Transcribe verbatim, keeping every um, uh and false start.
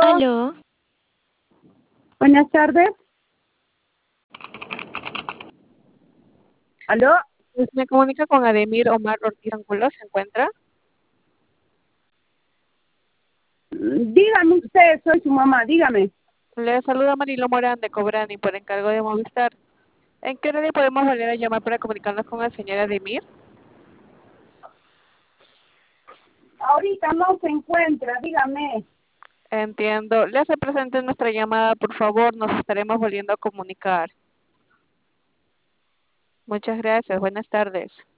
Aló, Buenas tardes. ¿Aló? Pues me comunica con Ademir Omar Ortiz Angulo, ¿se encuentra? Mm, Dígame usted, soy su mamá, dígame. Le saluda Marilo Morán de Cobrani por encargo de Movistar. ¿En qué hora le podemos volver a llamar para comunicarnos con el señor Ademir? Ahorita no se encuentra, dígame. Entiendo. Le hace presente nuestra llamada, por favor, nos estaremos volviendo a comunicar. Muchas gracias, buenas tardes.